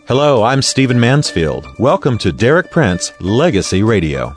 Hello, I'm Stephen Mansfield. Welcome to Derek Prince Legacy Radio.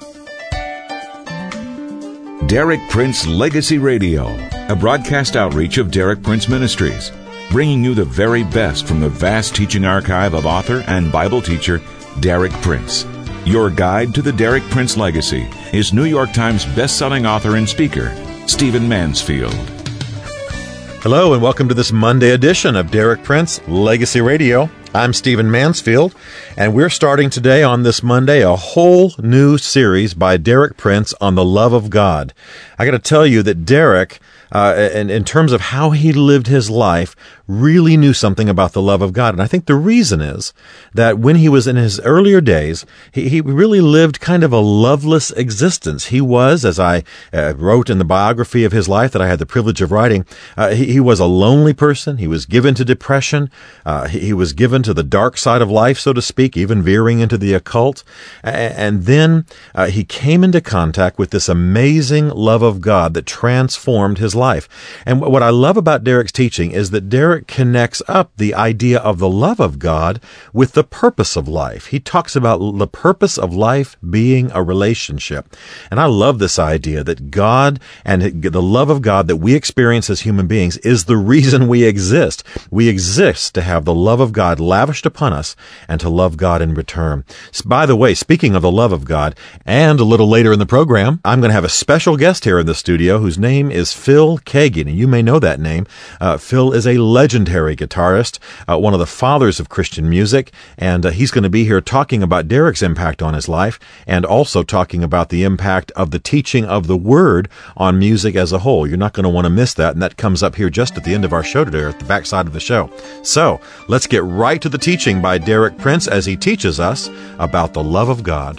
Derek Prince Legacy Radio, a broadcast outreach of Derek Prince Ministries, bringing you the very best from the vast teaching archive of author and Bible teacher Derek Prince. Your guide to the Derek Prince legacy is New York Times best-selling author and speaker, Stephen Mansfield. Hello, and welcome to this Monday edition of Derek Prince Legacy Radio. I'm Stephen Mansfield, and we're starting today on this Monday a whole new series by Derek Prince on the love of God. I got to tell you that Derek, in terms of how he lived his life, really knew something about the love of God. And I think the reason is that when he was in his earlier days, he really lived kind of a loveless existence. He was, as I wrote in the biography of his life that I had the privilege of writing, he was a lonely person. He was given to depression. He was given to the dark side of life, so to speak, even veering into the occult. And then he came into contact with this amazing love of God that transformed his life. And what I love about Derek's teaching is that Derek connects up the idea of the love of God with the purpose of life. He talks about the purpose of life being a relationship. And I love this idea that God and the love of God that we experience as human beings is the reason we exist. We exist to have the love of God lavished upon us and to love God in return. By the way, speaking of the love of God, and a little later in the program, I'm going to have a special guest here in the studio whose name is Phil Keaggy. And you may know that name. Phil is a legendary guitarist, one of the fathers of Christian music, and he's going to be here talking about Derek's impact on his life and also talking about the impact of the teaching of the Word on music as a whole. You're not going to want to miss that, and that comes up here just at the end of our show today, at the backside of the show. So, let's get right to the teaching by Derek Prince as he teaches us about the love of God.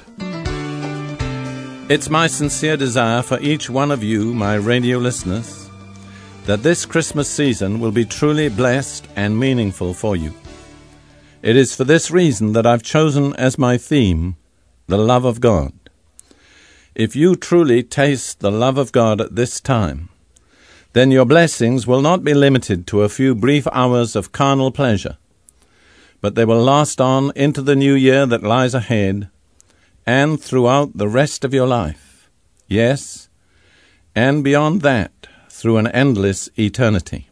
It's my sincere desire for each one of you, my radio listeners, that this Christmas season will be truly blessed and meaningful for you. It is for this reason that I've chosen as my theme, the love of God. If you truly taste the love of God at this time, then your blessings will not be limited to a few brief hours of carnal pleasure, but they will last on into the new year that lies ahead and throughout the rest of your life. Yes, and beyond that, through an endless eternity.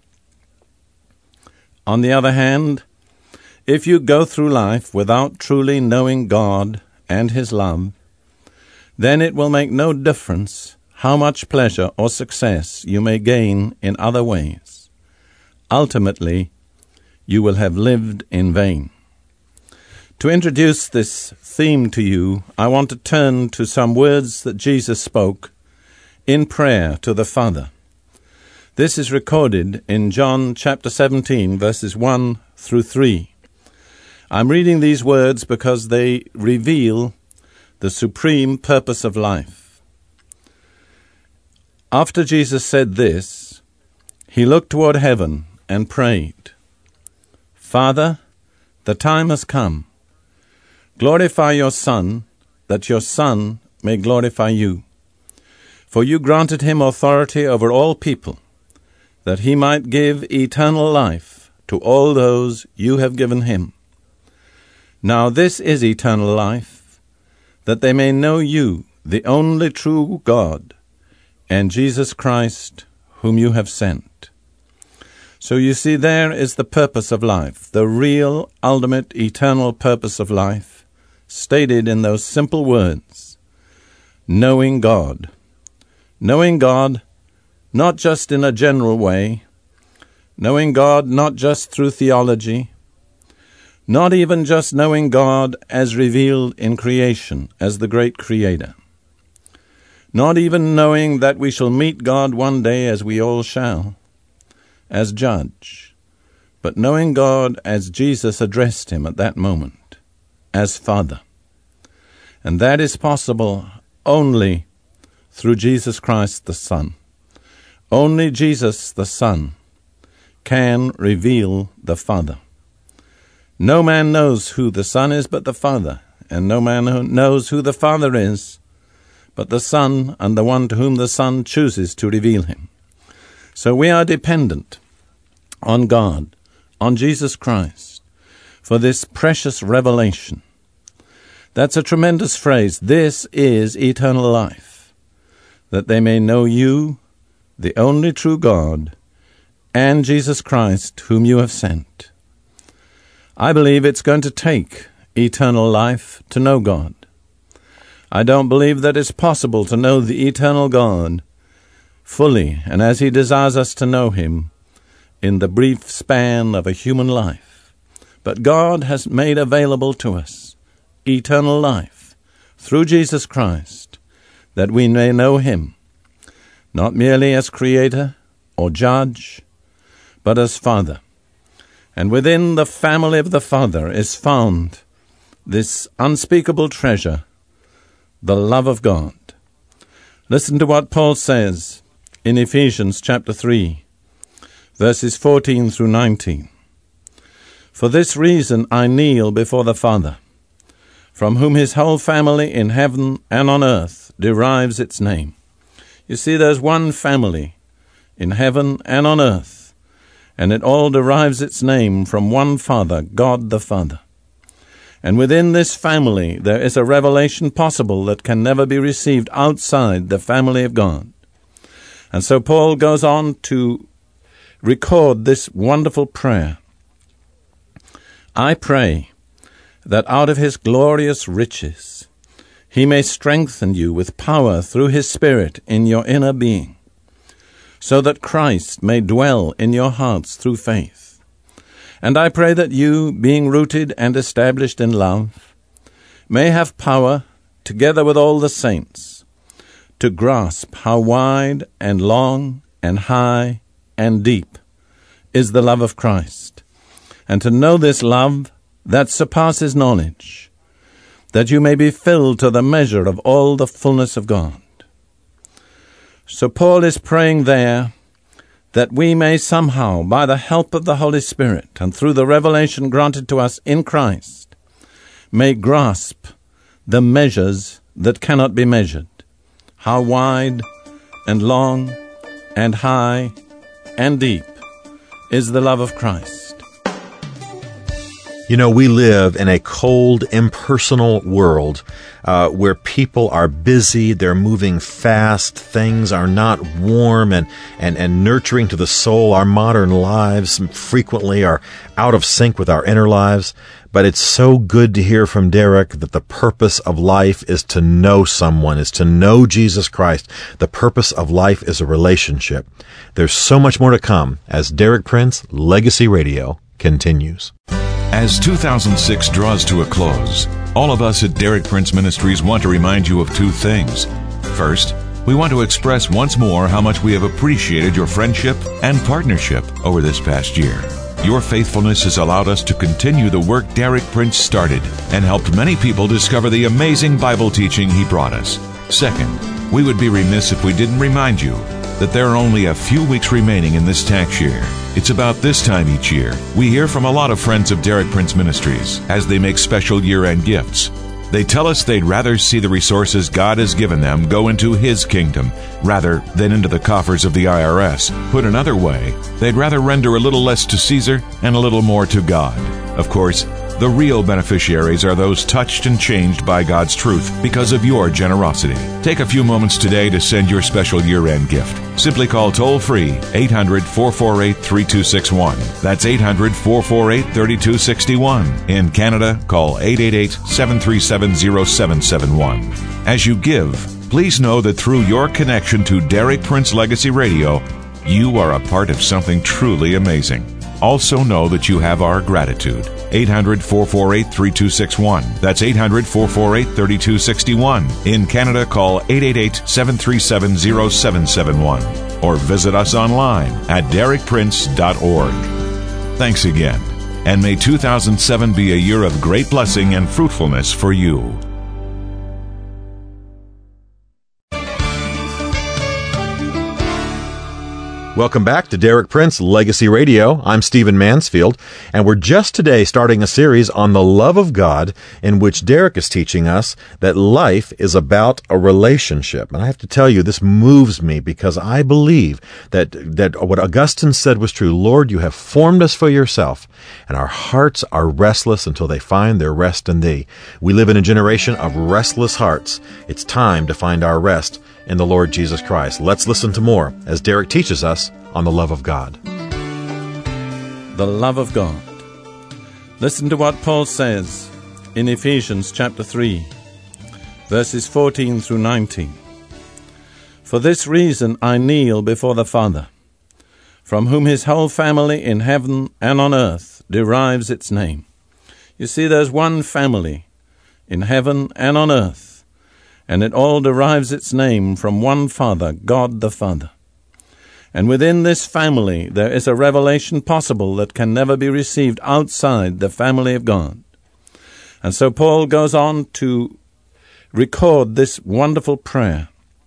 On the other hand, if you go through life without truly knowing God and His love, then it will make no difference how much pleasure or success you may gain in other ways. Ultimately, you will have lived in vain. To introduce this theme to you, I want to turn to some words that Jesus spoke in prayer to the Father. This is recorded in John chapter 17, verses 1 through 3. I'm reading these words because they reveal the supreme purpose of life. After Jesus said this, he looked toward heaven and prayed, "Father, the time has come. Glorify your Son, that your Son may glorify you. For you granted him authority over all people, that he might give eternal life to all those you have given him. Now this is eternal life, that they may know you, the only true God, and Jesus Christ, whom you have sent." So you see, there is the purpose of life, the real, ultimate, eternal purpose of life, stated in those simple words, knowing God. Knowing God, not just in a general way, knowing God not just through theology, not even just knowing God as revealed in creation, as the great Creator, not even knowing that we shall meet God one day, as we all shall, as Judge, but knowing God as Jesus addressed him at that moment, as Father. And that is possible only through Jesus Christ the Son. Only Jesus the Son can reveal the Father. No man knows who the Son is but the Father, and no man knows who the Father is but the Son and the one to whom the Son chooses to reveal him. So we are dependent on God, on Jesus Christ, for this precious revelation. That's a tremendous phrase. This is eternal life, that they may know you, the only true God, and Jesus Christ, whom you have sent. I believe it's going to take eternal life to know God. I don't believe that it's possible to know the eternal God fully and as He desires us to know Him in the brief span of a human life. But God has made available to us eternal life through Jesus Christ, that we may know Him, not merely as Creator or Judge, but as Father. And within the family of the Father is found this unspeakable treasure, the love of God. Listen to what Paul says in Ephesians chapter 3, verses 14 through 19. For this reason I kneel before the Father, from whom His whole family in heaven and on earth derives its name. You see, there's one family in heaven and on earth, and it all derives its name from one Father, God the Father. And within this family there is a revelation possible that can never be received outside the family of God. And so Paul goes on to record this wonderful prayer. I pray that out of His glorious riches He may strengthen you with power through His Spirit in your inner being, so that Christ may dwell in your hearts through faith. And I pray that you, being rooted and established in love, may have power, together with all the saints, to grasp how wide and long and high and deep is the love of Christ, and to know this love that surpasses knowledge, that you may be filled to the measure of all the fullness of God. So Paul is praying there that we may somehow, by the help of the Holy Spirit and through the revelation granted to us in Christ, may grasp the measures that cannot be measured, how wide and long and high and deep is the love of Christ. You know, we live in a cold, impersonal world where people are busy, they're moving fast, things are not warm and nurturing to the soul. Our modern lives frequently are out of sync with our inner lives. But it's so good to hear from Derek that the purpose of life is to know someone, is to know Jesus Christ. The purpose of life is a relationship. There's so much more to come as Derek Prince Legacy Radio continues. As 2006 draws to a close, all of us at Derek Prince Ministries want to remind you of two things. First, we want to express once more how much we have appreciated your friendship and partnership over this past year. Your faithfulness has allowed us to continue the work Derek Prince started and helped many people discover the amazing Bible teaching he brought us. Second, we would be remiss if we didn't remind you that there are only a few weeks remaining in this tax year. It's about this time each year we hear from a lot of friends of Derek Prince Ministries as they make special year-end gifts. They tell us they'd rather see the resources God has given them go into His kingdom rather than into the coffers of the IRS. Put another way, they'd rather render a little less to Caesar and a little more to God. Of course, the real beneficiaries are those touched and changed by God's truth because of your generosity. Take a few moments today to send your special year-end gift. Simply call toll-free 800-448-3261. That's 800-448-3261. In Canada, call 888-737-0771. As you give, please know that through your connection to Derek Prince Legacy Radio, you are a part of something truly amazing. Also know that you have our gratitude. 800-448-3261. That's 800-448-3261. In Canada, call 888-737-0771. Or visit us online at derekprince.org. Thanks again, and may 2007 be a year of great blessing and fruitfulness for you. Welcome back to Derek Prince Legacy Radio. I'm Stephen Mansfield, and we're just today starting a series on the love of God in which Derek is teaching us that life is about a relationship. And I have to tell you, this moves me because I believe that what Augustine said was true. Lord, you have formed us for yourself, and our hearts are restless until they find their rest in thee. We live in a generation of restless hearts. It's time to find our rest in the Lord Jesus Christ. Let's listen to more as Derek teaches us on the love of God. The love of God. Listen to what Paul says in Ephesians chapter 3, verses 14 through 19. For this reason I kneel before the Father, from whom his whole family in heaven and on earth derives its name. You see, there's one family in heaven and on earth, and it all derives its name from one Father, God the Father. And within this family there is a revelation possible that can never be received outside the family of God. And so Paul goes on to record this wonderful prayer.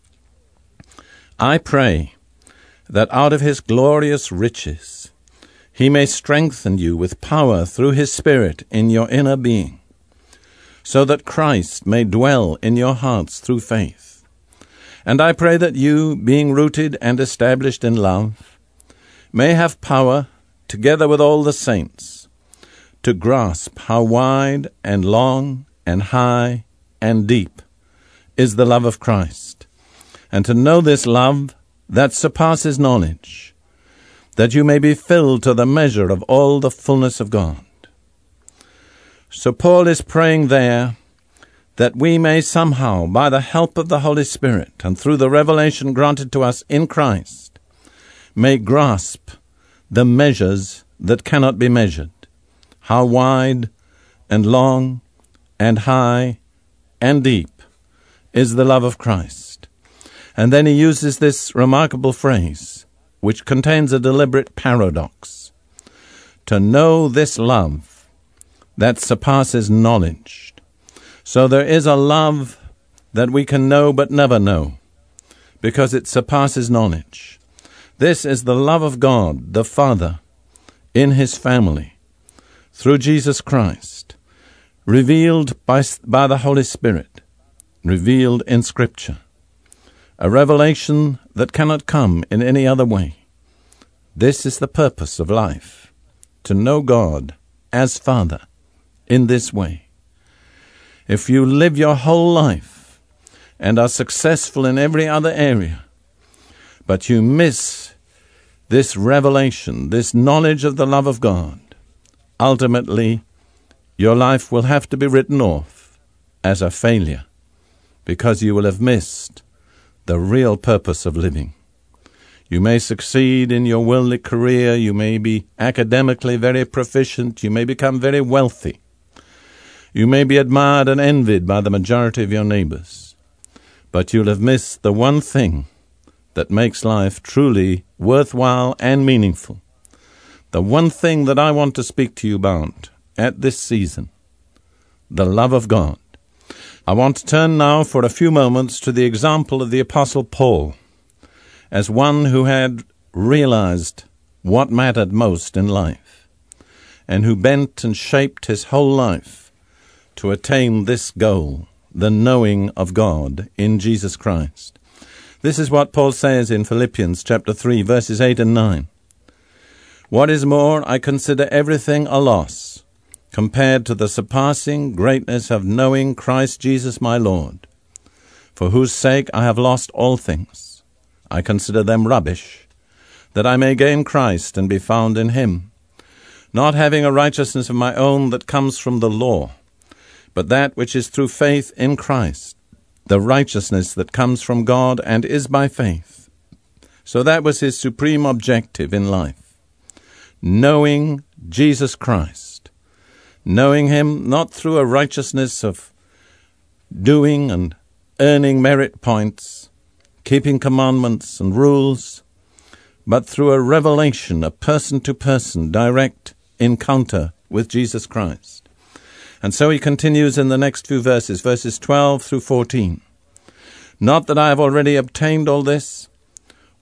I pray that out of his glorious riches he may strengthen you with power through his Spirit in your inner being, so that Christ may dwell in your hearts through faith. And I pray that you, being rooted and established in love, may have power, together with all the saints, to grasp how wide and long and high and deep is the love of Christ, and to know this love that surpasses knowledge, that you may be filled to the measure of all the fullness of God. So Paul is praying there that we may somehow, by the help of the Holy Spirit and through the revelation granted to us in Christ, may grasp the measures that cannot be measured, how wide and long and high and deep is the love of Christ. And then he uses this remarkable phrase, which contains a deliberate paradox. To know this love that surpasses knowledge. So there is a love that we can know but never know, because it surpasses knowledge. This is the love of God, the Father, in his family, through Jesus Christ, revealed by the Holy Spirit, revealed in Scripture, a revelation that cannot come in any other way. This is the purpose of life, to know God as Father in this way. If you live your whole life and are successful in every other area, but you miss this revelation, this knowledge of the love of God, ultimately your life will have to be written off as a failure, because you will have missed the real purpose of living. You may succeed in your worldly career, you may be academically very proficient, you may become very wealthy, you may be admired and envied by the majority of your neighbors, but you'll have missed the one thing that makes life truly worthwhile and meaningful. The one thing that I want to speak to you about at this season, the love of God. I want to turn now for a few moments to the example of the Apostle Paul, as one who had realized what mattered most in life, and who bent and shaped his whole life to attain this goal, the knowing of God in Jesus Christ. This is what Paul says in Philippians chapter 3, verses 8 and 9. What is more, I consider everything a loss, compared to the surpassing greatness of knowing Christ Jesus my Lord, for whose sake I have lost all things. I consider them rubbish, that I may gain Christ and be found in him, not having a righteousness of my own that comes from the law, but that which is through faith in Christ, the righteousness that comes from God and is by faith. So that was his supreme objective in life, knowing Jesus Christ, knowing him not through a righteousness of doing and earning merit points, keeping commandments and rules, but through a revelation, a person-to-person, direct encounter with Jesus Christ. And so he continues in the next few verses, verses 12 through 14. Not that I have already obtained all this,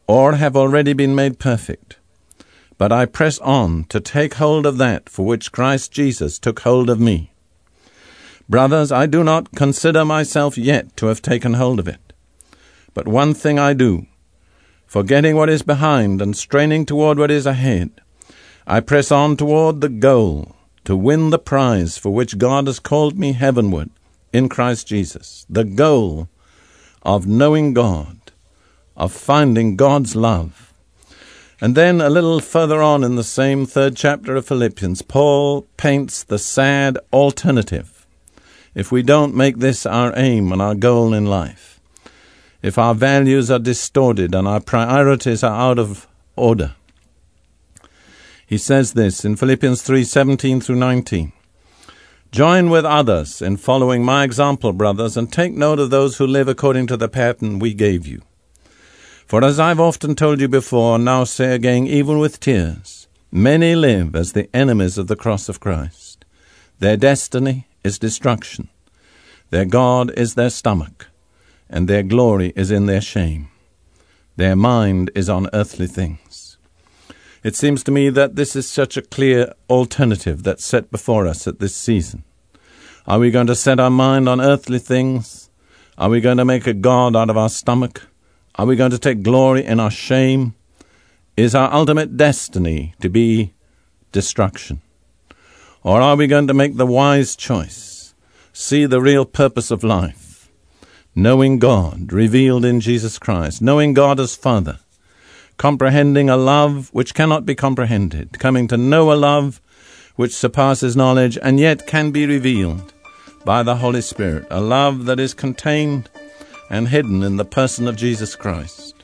or have already been made perfect, but I press on to take hold of that for which Christ Jesus took hold of me. Brothers, I do not consider myself yet to have taken hold of it. But one thing I do, forgetting what is behind and straining toward what is ahead, I press on toward the goal to win the prize for which God has called me heavenward in Christ Jesus, the goal of knowing God, of finding God's love. And then a little further on in the same 3rd chapter of Philippians, Paul paints the sad alternative if we don't make this our aim and our goal in life, if our values are distorted and our priorities are out of order. He says this in Philippians 3:17 through 19. Join with others in following my example, brothers, and take note of those who live according to the pattern we gave you. For as I've often told you before, and now say again, even with tears, many live as the enemies of the cross of Christ. Their destiny is destruction. Their God is their stomach, and their glory is in their shame. Their mind is on earthly things. It seems to me that this is such a clear alternative that's set before us at this season. Are we going to set our mind on earthly things? Are we going to make a God out of our stomach? Are we going to take glory in our shame? Is our ultimate destiny to be destruction? Or are we going to make the wise choice, see the real purpose of life, knowing God revealed in Jesus Christ, knowing God as Father, comprehending a love which cannot be comprehended, coming to know a love which surpasses knowledge and yet can be revealed by the Holy Spirit, a love that is contained and hidden in the person of Jesus Christ.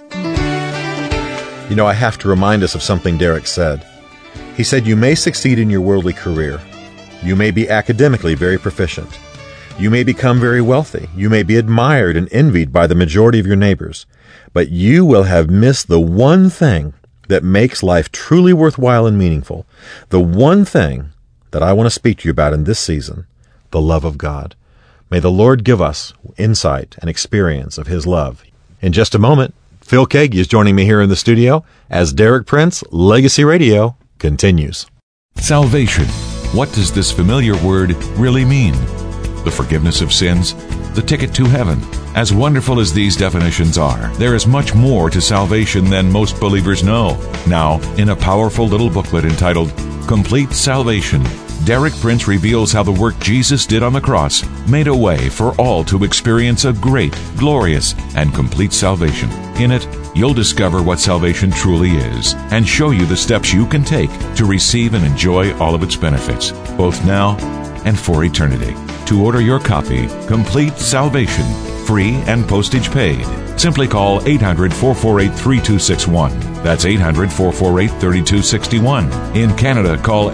You know, I have to remind us of something Derek said. He said, you may succeed in your worldly career. You may be academically very proficient. You may become very wealthy. You may be admired and envied by the majority of your neighbors. But you will have missed the one thing that makes life truly worthwhile and meaningful. The one thing that I want to speak to you about in this season, the love of God. May the Lord give us insight and experience of His love. In just a moment, Phil Keaggy is joining me here in the studio as Derek Prince Legacy Radio continues. Salvation. What does this familiar word really mean? The forgiveness of sins? The ticket to heaven? As wonderful as these definitions are, there is much more to salvation than most believers know. Now, in a powerful little booklet entitled Complete Salvation, Derek Prince reveals how the work Jesus did on the cross made a way for all to experience a great, glorious, and complete salvation. In it, you'll discover what salvation truly is and show you the steps you can take to receive and enjoy all of its benefits, both now and for eternity. To order your copy, Complete Salvation, free and postage paid, simply call 800-448-3261. That's 800-448-3261. In Canada, call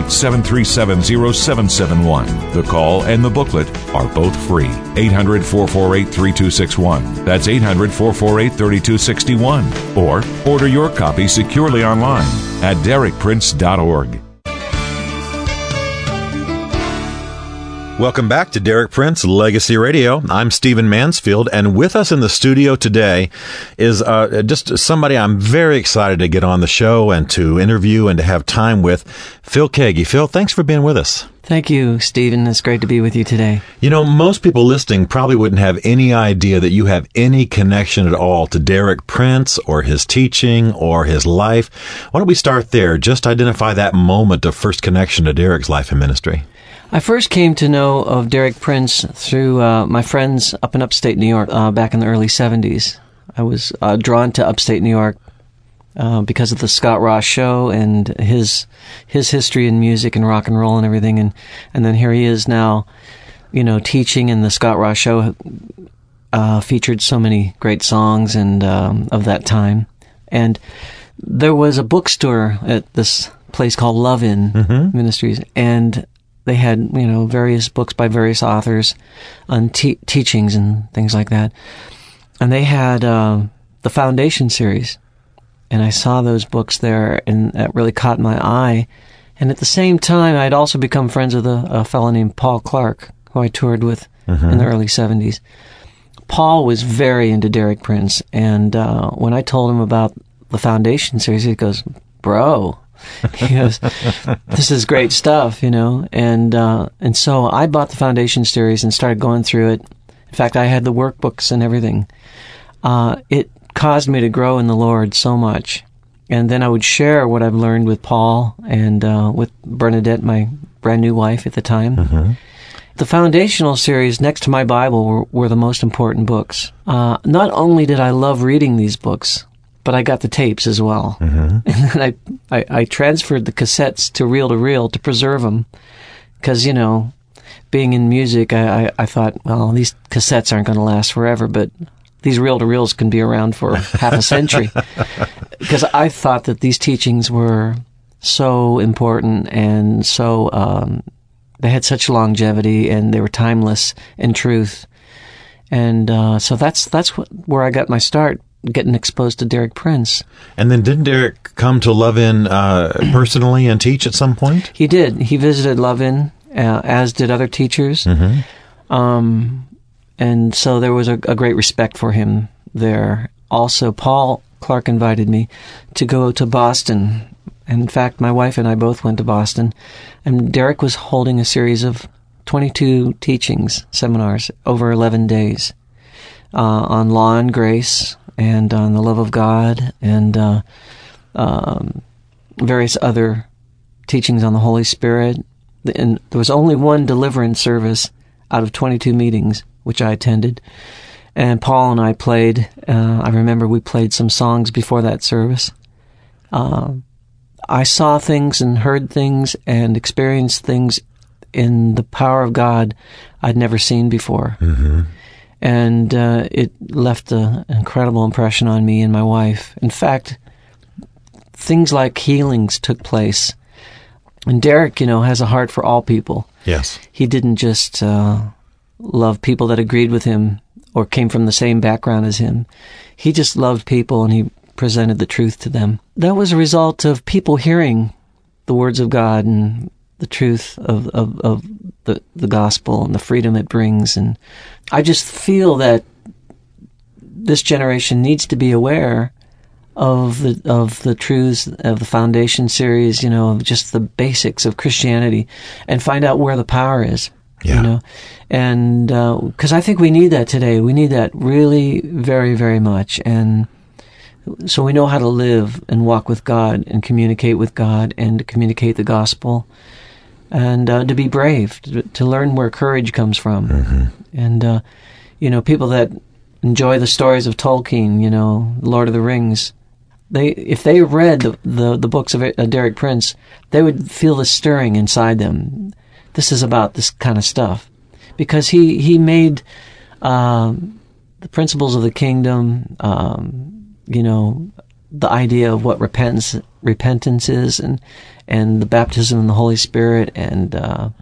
888-737-0771. The call and the booklet are both free. 800-448-3261. That's 800-448-3261. Or order your copy securely online at derekprince.org. Welcome back to Derek Prince Legacy Radio. I'm Stephen Mansfield, and with us in the studio today is just somebody I'm very excited to get on the show and to interview and to have time with, Phil Keaggy. Phil, thanks for being with us. Thank you, Stephen. It's great to be with you today. You know, most people listening probably wouldn't have any idea that you have any connection at all to Derek Prince or his teaching or his life. Why don't we start there? Just identify that moment of first connection to Derek's life and ministry. I first came to know of Derek Prince through my friends up in upstate New York back in the early 70s. I was drawn to upstate New York because of the Scott Ross show and his history in music and rock and roll and everything. And then here he is now, you know, teaching, and the Scott Ross show featured so many great songs and of that time. And there was a bookstore at this place called Love In Ministries, and they had, you know, various books by various authors on teachings and things like that. And they had the Foundation series. And I saw those books there, and that really caught my eye. And at the same time, I'd also become friends with a fellow named Paul Clark, who I toured with in the early 70s. Paul was very into Derek Prince, and when I told him about the Foundation series, he goes, "Bro," he goes, "this is great stuff, And so I bought the Foundation series and started going through it. In fact, I had the workbooks and everything. It caused me to grow in the Lord so much. And then I would share what I've learned with Paul and with Bernadette, my brand new wife at the time. Mm-hmm. The foundational series, next to my Bible, were the most important books. Not only did I love reading these books, but I got the tapes as well. Mm-hmm. And then I transferred the cassettes to reel to preserve them. Because, being in music, I thought, well, these cassettes aren't going to last forever, but these reel-to-reels can be around for half a century. Because I thought that these teachings were so important and so... they had such longevity, and they were timeless in truth. And so that's where I got my start, getting exposed to Derek Prince. And then didn't Derek come to Love-In personally and teach at some point? He did. He visited Love-In, as did other teachers. Mm-hmm. And so there was a great respect for him there. Also, Paul Clark invited me to go to Boston. In fact, my wife and I both went to Boston, and Derek was holding a series of 22 seminars, over 11 days, on law and grace, and on the love of God, and various other teachings on the Holy Spirit. And there was only one deliverance service out of 22 meetings, which I attended. And Paul and I played, I remember we played some songs before that service. I saw things and heard things and experienced things in the power of God I'd never seen before. Mm-hmm. And it left an incredible impression on me and my wife. In fact, things like healings took place. And Derek, has a heart for all people. Yes. He didn't just love people that agreed with him or came from the same background as him. He just loved people, and he presented the truth to them. That was a result of people hearing the words of God and the truth of the gospel and the freedom it brings. And I just feel that this generation needs to be aware of the truths of the Foundation series, of just the basics of Christianity, and find out where the power is. Yeah. And because I think we need that today. We need that really very, very much. And so we know how to live and walk with God and communicate with God and to communicate the gospel, and to be brave, to learn where courage comes from. Mm-hmm. And, people that enjoy the stories of Tolkien, Lord of the Rings, if they read the books of Derek Prince, they would feel the stirring inside them. This is about this kind of stuff. Because he made the principles of the kingdom, the idea of what repentance is, and the baptism in the Holy Spirit, and the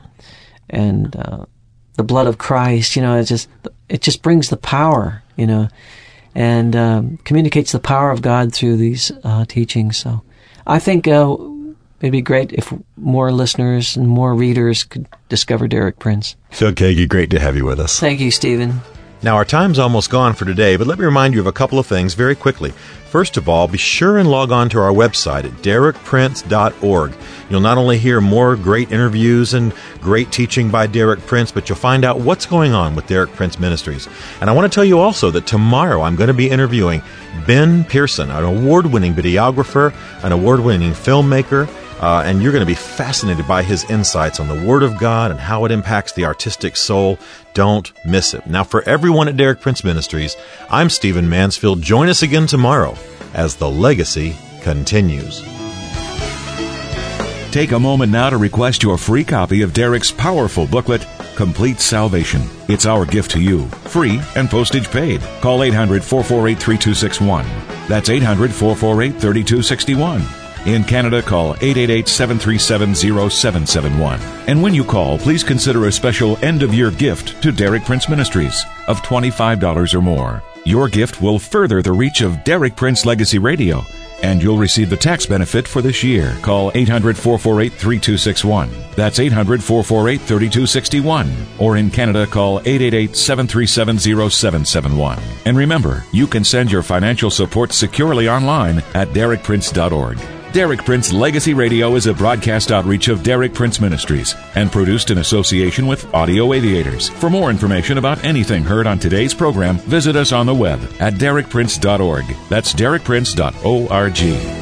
blood of Christ. It just brings the power, and communicates the power of God through these teachings. So I think it'd be great if more listeners and more readers could discover Derek Prince. Phil Keaggy, great to have you with us. Thank you, Stephen. Now, our time's almost gone for today, but let me remind you of a couple of things very quickly. First of all, be sure and log on to our website at derekprince.org. You'll not only hear more great interviews and great teaching by Derek Prince, but you'll find out what's going on with Derek Prince Ministries. And I want to tell you also that tomorrow I'm going to be interviewing Ben Pearson, an award-winning videographer, an award-winning filmmaker, and you're going to be fascinated by his insights on the Word of God and how it impacts the artistic soul. Don't miss it. Now, for everyone at Derek Prince Ministries, I'm Stephen Mansfield. Join us again tomorrow as the legacy continues. Take a moment now to request your free copy of Derek's powerful booklet, Complete Salvation. It's our gift to you, free and postage paid. Call 800-448-3261. That's 800-448-3261. In Canada, call 888-737-0771. And when you call, please consider a special end-of-year gift to Derek Prince Ministries of $25 or more. Your gift will further the reach of Derek Prince Legacy Radio and you'll receive the tax benefit for this year. Call 800-448-3261. That's 800-448-3261. Or in Canada, call 888-737-0771. And remember, you can send your financial support securely online at DerekPrince.org. Derek Prince Legacy Radio is a broadcast outreach of Derek Prince Ministries and produced in association with Audio Aviators. For more information about anything heard on today's program, visit us on the web at DerekPrince.org. That's DerekPrince.org.